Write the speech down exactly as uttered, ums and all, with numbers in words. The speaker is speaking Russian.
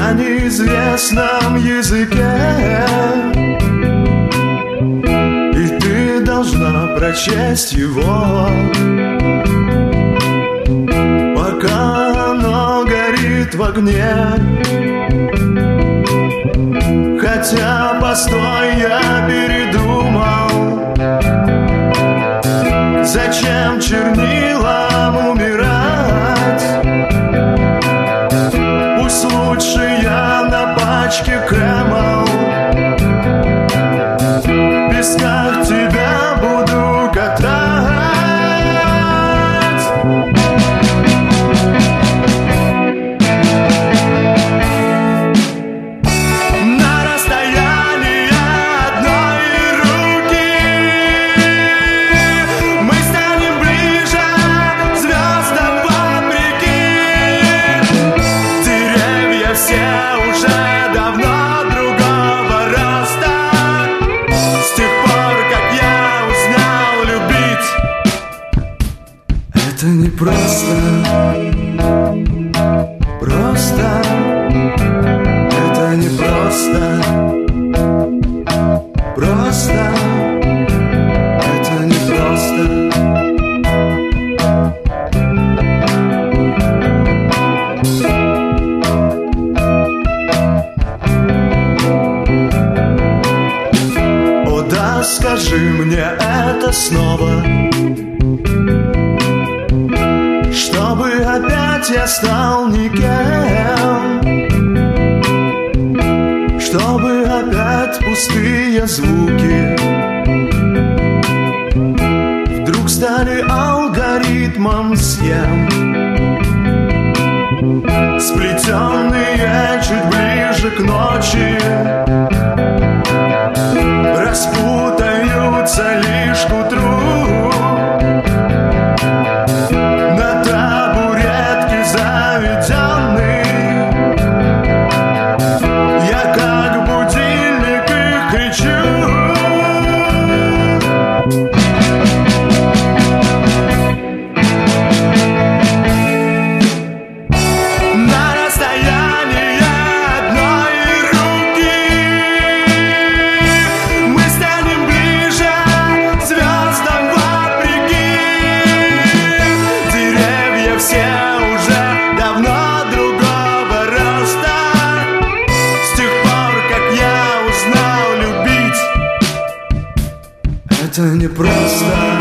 на неизвестном языке, и ты должна прочесть его, пока оно горит в огне. Хотя, постой, я передумал, зачем чернилам умирать? Пусть лучше я на пачке Camel в песках тебя буду катать. Это не просто, просто, это не просто, просто, это не просто. О да, скажи мне это снова, чтобы опять я стал никем, чтобы опять пустые звуки вдруг стали алгоритмом схем, сплетенные чуть ближе к ночи, распутаются лишь к утру. Это не просто.